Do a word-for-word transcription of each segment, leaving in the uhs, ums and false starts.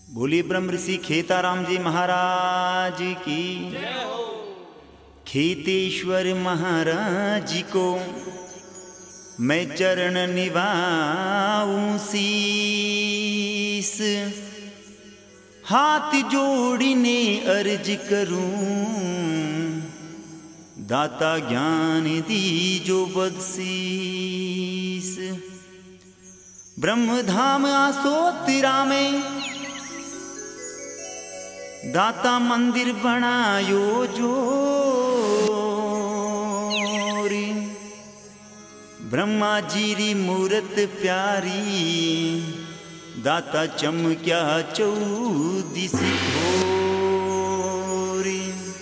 बोलिए ब्रह्म ऋषि खेताराम जी महाराज की। खेतेश्वर महाराज को मैं चरण निभाऊं शीस, हाथ जोड़ने अर्ज करूं, दाता ज्ञान दीजो बख्शीस। ब्रह्मधाम आसोतिरा में दाता मंदिर बनायो जोरी, ब्रह्मा जी री मूरत प्यारी, दाता चमक्या चौदिसी भोरी।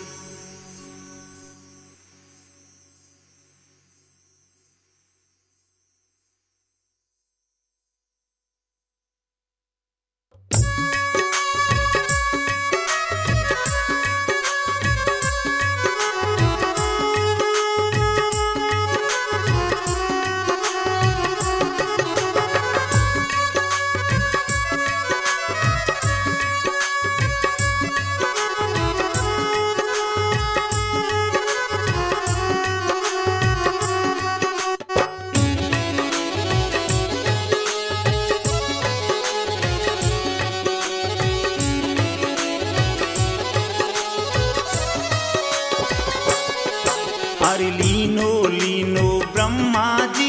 अरे लीनो लीनो ब्रह्मा जी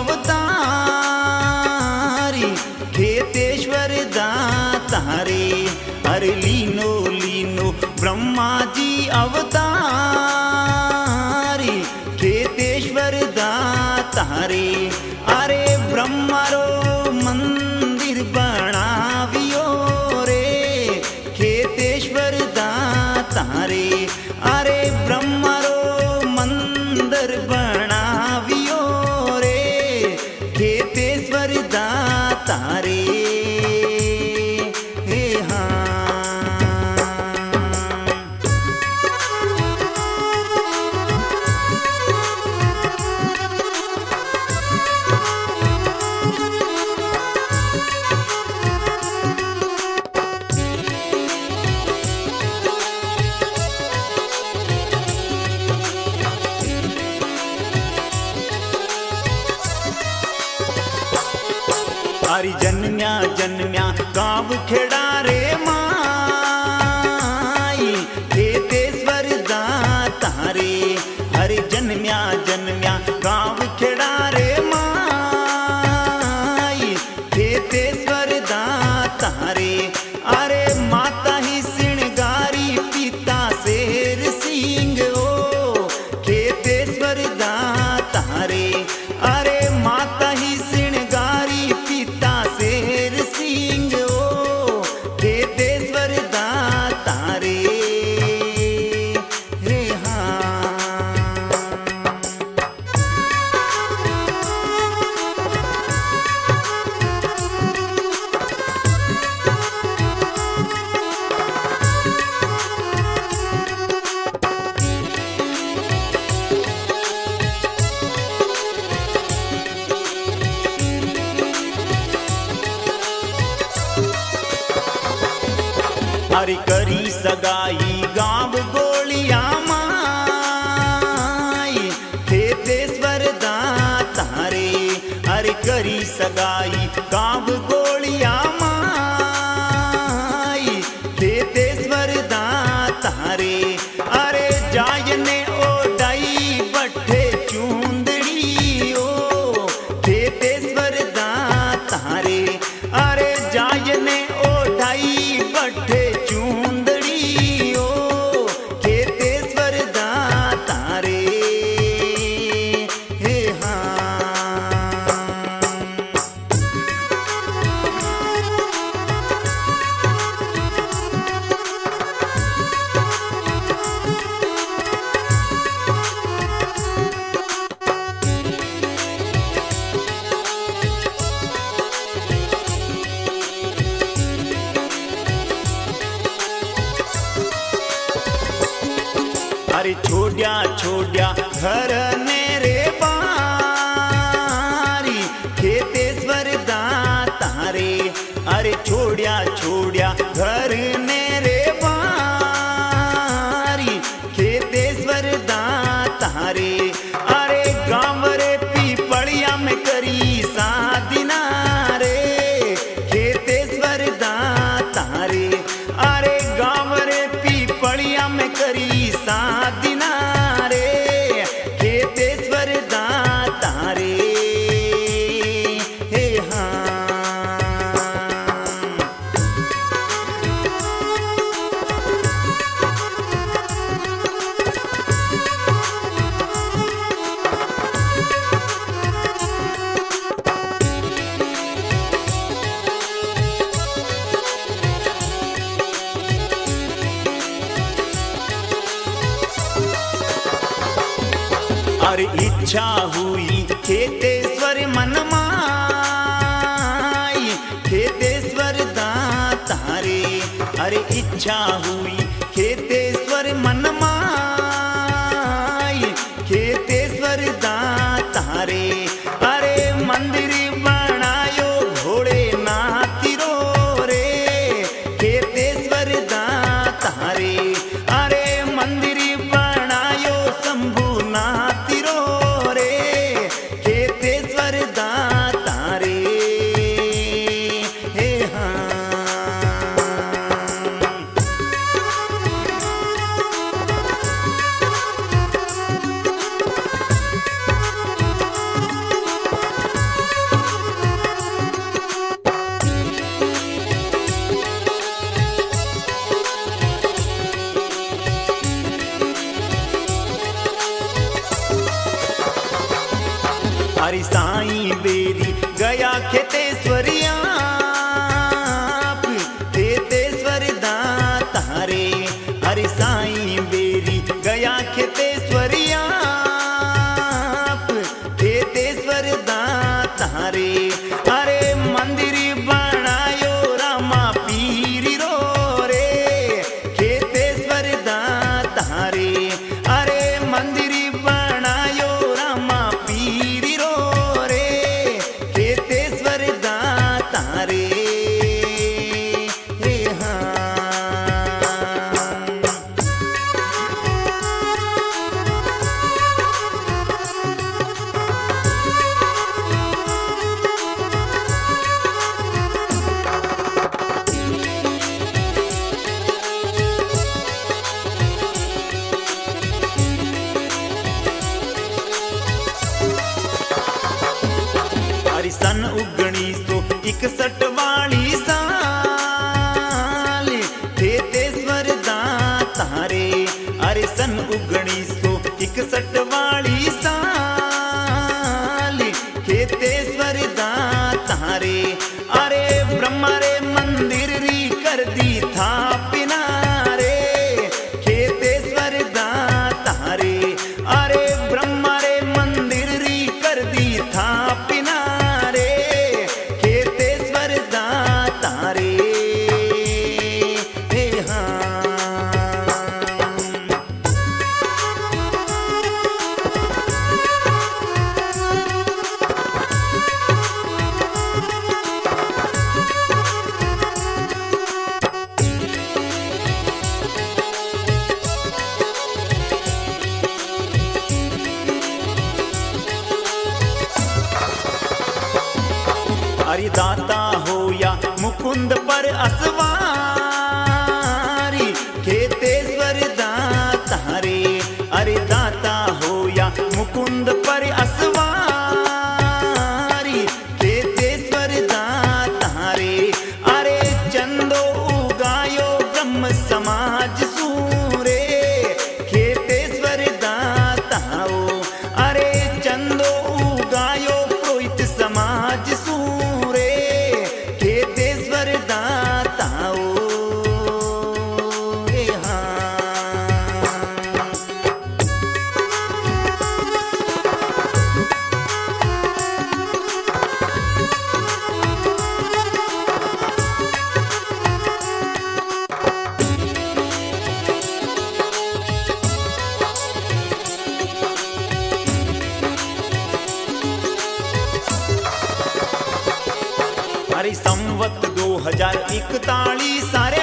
अवतारी, खेतेश्वर दातारे। अरे लीनो लीनो ब्रह्मा जी अवतारी, खेतेश्वर दातारे। अरे ब्रह्मा रो मंदिर बनावियो रे, खेतेश्वर दातारे। अरे ब्रह्मा रो मंदिर बनावियो रे, खेतेश्वर दातारे। हे अरे जन्म्या जन्म्या गाँव खेड़ा रे माई, खेतेश्वर दातारे। अरे जन्म्या जन्म्या गाँव खेड़ा रे माई, खेतेश्वर दातारे। अरे माता ही सिणगारी, पिता शेर सिंह ओ, खेतेश्वर दातारे। अरे माता ही सिणगारी, पिता शेर सिंह ओ, खेतेश्वर दातारे। हे अरे करी सगाई गाँव गोलिया माई, खेतेश्वर दातारे। अरे करी सगाई गाँव गोलिया माई, खेतेश्वर दातारे। अरे जायने ओडाई बट्ठे चूंदड़ी ओ, खेतेश्वर दातारे। अरे जायने ओडाई बट्ठे चूंदड़ी ओ, खेतेश्वर दातारे। हे अरे छोड्या छोड्या घर ने रे बारी, खेतेश्वर दातारे। अरे छोड़्या छोड़्या घर ने रे बारी खेतेश्वर दातारे अरे गाँव रे पीपलिया में करी सादिना रे खेतेश्वर दातारे अरे गाँव रे पीपलिया में करी सादिना रे खेतेश्वर दातारे हे हाँ। अरे इच्छा हुई खेतेश्वर मन माई खेतेश्वर दातारे अरे इच्छा हुई खेतेश्वर मन माई खेतेश्वर दातारे अरे मंदिर बनायो घोड़े नातिरो रे खेतेश्वर दातारे अरे मंदिर बनायो शंभु नातिरो रे खेतेश्वर दातारे हे हाँ। अरे साईं बेरी गया खेतेश्वरिया खेतेश्वर दातारे अरे साईं बेरी गया खेतेश्वरिया खेतेश्वर दातारे अरे मंदिर बनायो रामा पीरी रो रे खेतेश्वर दातारे अरे मंदिर बनायो रामा पीरी रो रे खेतेश्वर दातारे हे हाँ। अरे सन उन्नीस सौ इकसठ वाली साल खेतेश्वर दातारे अरे सन उन्नीस सौ इकसठ वाली साल खेतेश्वर दातारे अरे ब्रह्मा रे मंदिर री कर दी था पिनारे खेतेश्वर दातारे अरे ब्रह्मा रे मंदिर री कर दी था पिनारे खेतेश्वर दातारे हे हाँ। अरे दाता हो या मुकुंद पर असवारी खेतेश्वर दातारे अरे दाता हो या मुकुंद पर असवारी खेतेश्वर दातारे अरे चंदो उगायो ब्रह्म समाज सूरे खेतेश्वर दाताओ अरे चंदो उगायो पुरोहित समाज सूरे खेतेश्वर दाताओ दो हजार इकतालीस सारे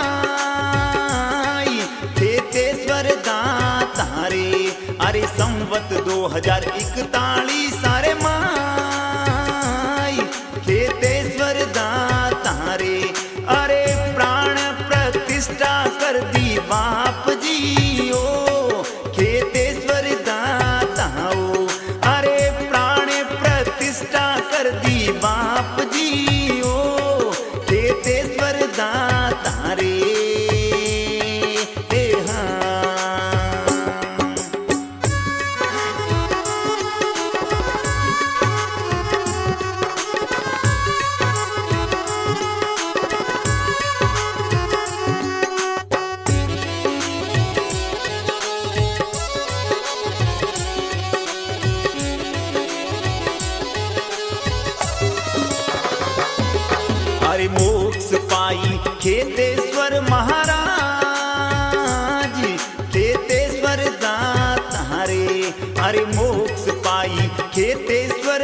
माई खेतेश्वर दाता रे। अरे संवत दो हजार इकतालीस सारे माई खेतेश्वर दाता रे। अरे प्राण प्रतिष्ठा कर दी बाप जी ओ खेतेश्वर दाता ओ। अरे प्राण प्रतिष्ठा कर दी बाप जी ओ खेतेश्वर दाता रे। हे हाँ। अरे मोक्ष पाई खेतेश्वर महाराज खेतेश्वर दाता रे। अरे मोक्ष पाई खेतेश्वर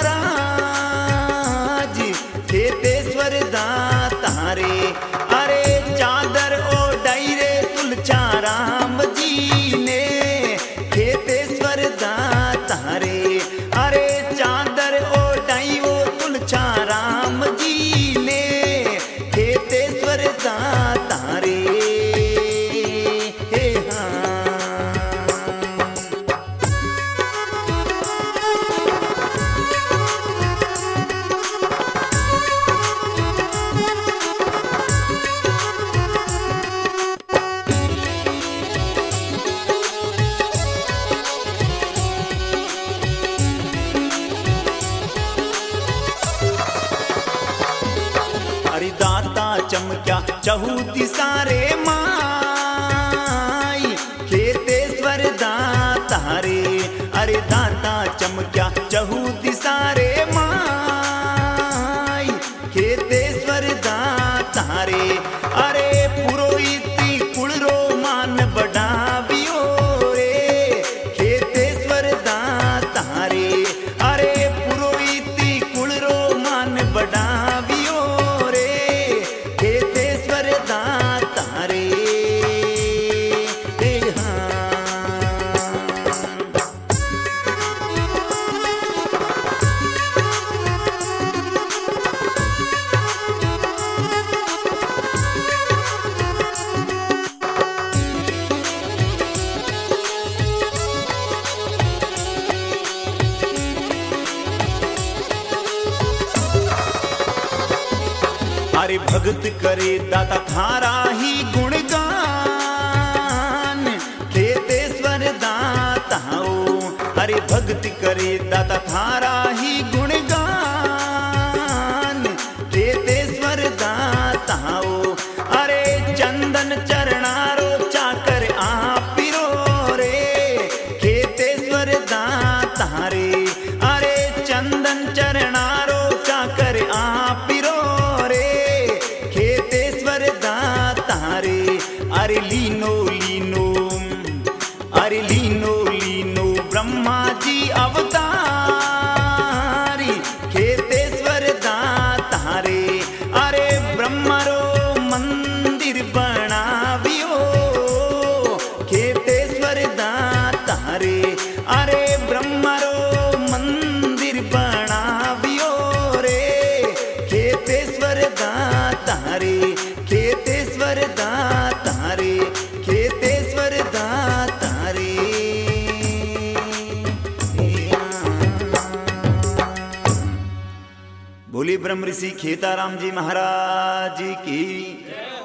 महाराज खेतेश्वर दाता रे। अरे चादर ओढ़ाई रे तुलचा राम जी ने खेतेश्वर दाता रे। अरे चादर ओढ़ाई वो तुलचा राम जी ने खेतेश्वर दाता रे। हे हाँ। अरे दाता चमक्या चहूती सारे माई खेतेश्वर दाता रे। अरे दाता चमक्या चहूती सारे माई खेतेश्वर दाता रे। अरे पुरोहिती कुलरो मान बढ़ावियो रे खेतेश्वर दाता रे। अरे पुरोहिती कुलरो मान बढ़ावियो रे खेतेश्वर दाता रे। हे हाँ। अरे भगत करे दाता थारा ही गुणगान खेतेश्वर दाता ओ। अरे भगत करे दाता थारा ही गुणगान खेतेश्वर दाता ओ। अरे चंदन चरणारो चाकर आपिरो रे खेतेश्वर दाता रे। अरे चंदन चरणारो चाकर आपिरो खेतेश्वर दाता रे। अरे लीनो लीनो अरे लीनो लीनो ब्रह्मा जी अवतारी खेतेश्वर दाता रे। अरे ब्रह्मरो मंदिर बनावियो खेतेश्वर दाता रे। अरे ब्रह्मरो मंदिर बनावियो रे खेतेश्वर दाता रे। खेतेश्वर दाता रे खेतेश्वर दाता रे। बोली ब्रह्म ऋषि खेताराम जी महाराज की।